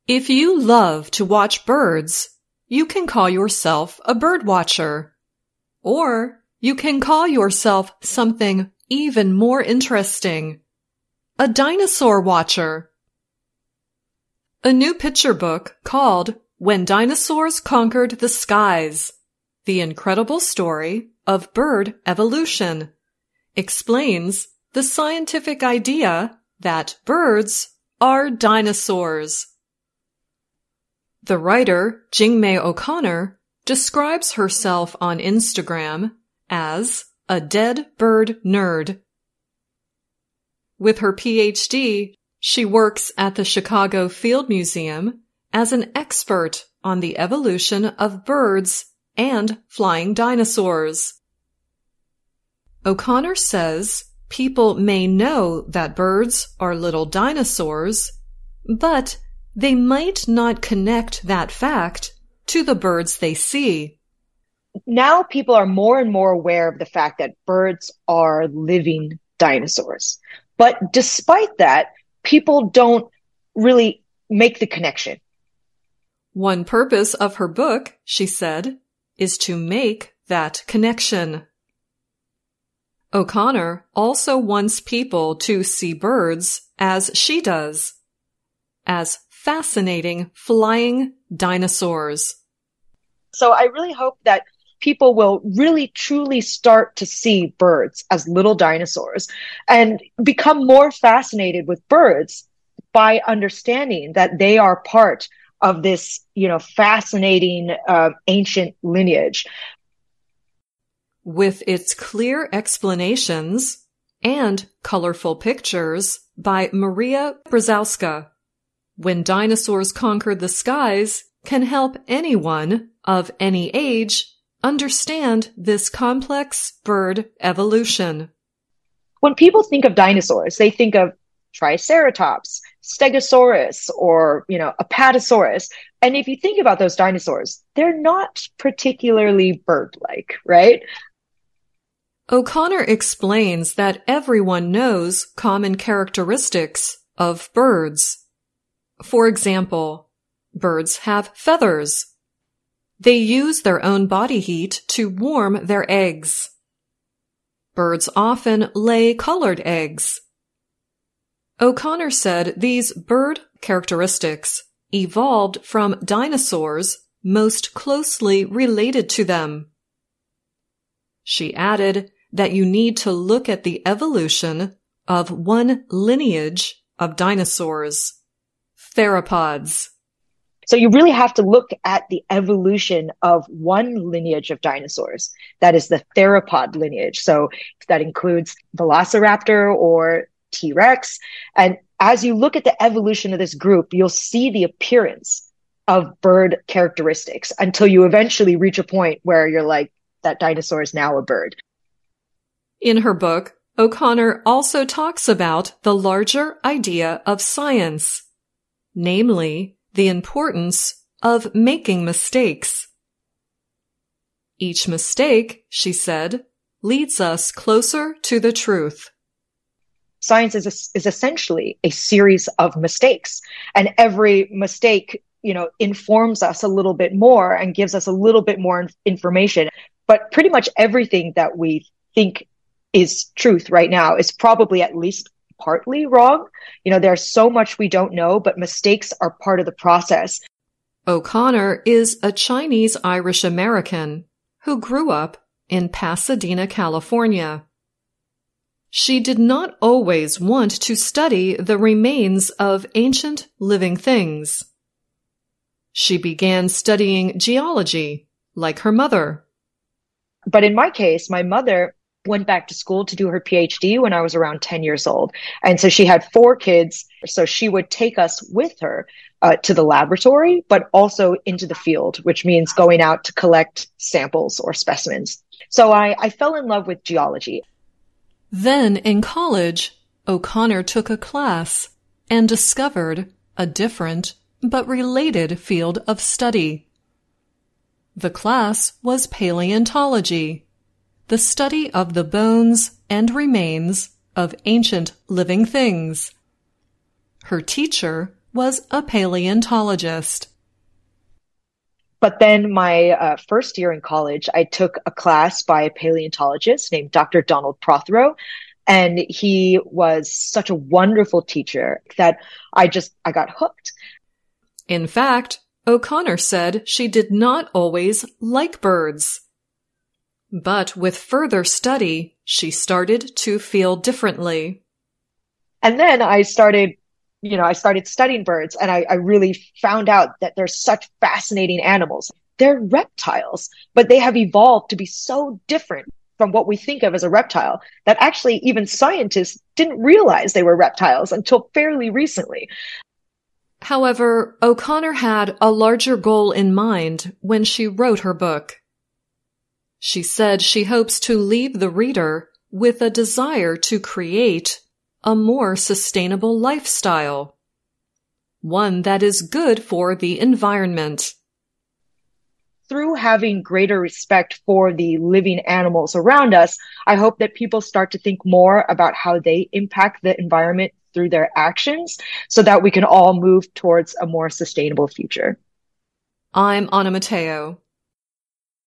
If you love to watch birds, you can call yourself a bird watcher. Or you can call yourself something even more interesting, a dinosaur watcher. A new picture book called When Dinosaurs Conquered the Skies, The Incredible Story of Bird Evolution, explains the scientific idea that birds are dinosaurs. The writer Jingmei O'Connor describes herself on Instagram as a dead bird nerd. With her PhD, she works at the Chicago Field Museum as an expert on the evolution of birds and flying dinosaurs. O'Connor says people may know that birds are little dinosaurs, but they might not connect that fact to the birds they see. Now people are more and more aware of the fact that birds are living dinosaurs. But despite that, people don't really make the connection. One purpose of her book, she said, is to make that connection. O'Connor also wants people to see birds as she does, as fascinating flying dinosaurs. So I really hope that people will really truly start to see birds as little dinosaurs and become more fascinated with birds by understanding that they are part of this, fascinating ancient lineage. With its clear explanations and colorful pictures by Maria Brzezowska, When Dinosaurs Conquered the Skies can help anyone of any age understand this complex bird evolution. When people think of dinosaurs, they think of Triceratops, Stegosaurus, or, Apatosaurus. And if you think about those dinosaurs, they're not particularly bird-like, right? O'Connor explains that everyone knows common characteristics of birds. For example, birds have feathers. They use their own body heat to warm their eggs. Birds often lay colored eggs. O'Connor said these bird characteristics evolved from dinosaurs most closely related to them. She added that you need to look at the evolution of one lineage of dinosaurs, theropods. So you really have to look at the evolution of one lineage of dinosaurs. That is the theropod lineage. So that includes Velociraptor or T-Rex. And as you look at the evolution of this group, you'll see the appearance of bird characteristics until you eventually reach a point where you're like, that dinosaur is now a bird. In her book, O'Connor also talks about the larger idea of science, namely the importance of making mistakes. Each mistake, she said, leads us closer to the truth. Science is essentially a series of mistakes, and every mistake, informs us a little bit more and gives us a little bit more information. But pretty much everything that we think is truth right now is probably at least partly wrong. There's so much we don't know, but mistakes are part of the process. O'Connor is a Chinese-Irish American who grew up in Pasadena, California. She did not always want to study the remains of ancient living things. She began studying geology, like her mother. But in my case, my mother went back to school to do her PhD when I was around 10 years old. And so she had 4 kids. So she would take us with her to the laboratory, but also into the field, which means going out to collect samples or specimens. So I fell in love with geology. Then in college, O'Connor took a class and discovered a different but related field of study. The class was paleontology, the study of the bones and remains of ancient living things. Her teacher was a paleontologist. But then my first year in college, I took a class by a paleontologist named Dr. Donald Prothero. And he was such a wonderful teacher that I got hooked. In fact, O'Connor said she did not always like birds. But with further study, she started to feel differently. And then I started studying birds, and I really found out that they're such fascinating animals. They're reptiles, but they have evolved to be so different from what we think of as a reptile that actually even scientists didn't realize they were reptiles until fairly recently. However, O'Connor had a larger goal in mind when she wrote her book. She said she hopes to leave the reader with a desire to create a more sustainable lifestyle, one that is good for the environment. Through having greater respect for the living animals around us, I hope that people start to think more about how they impact the environment through their actions so that we can all move towards a more sustainable future. I'm Anna Matteo.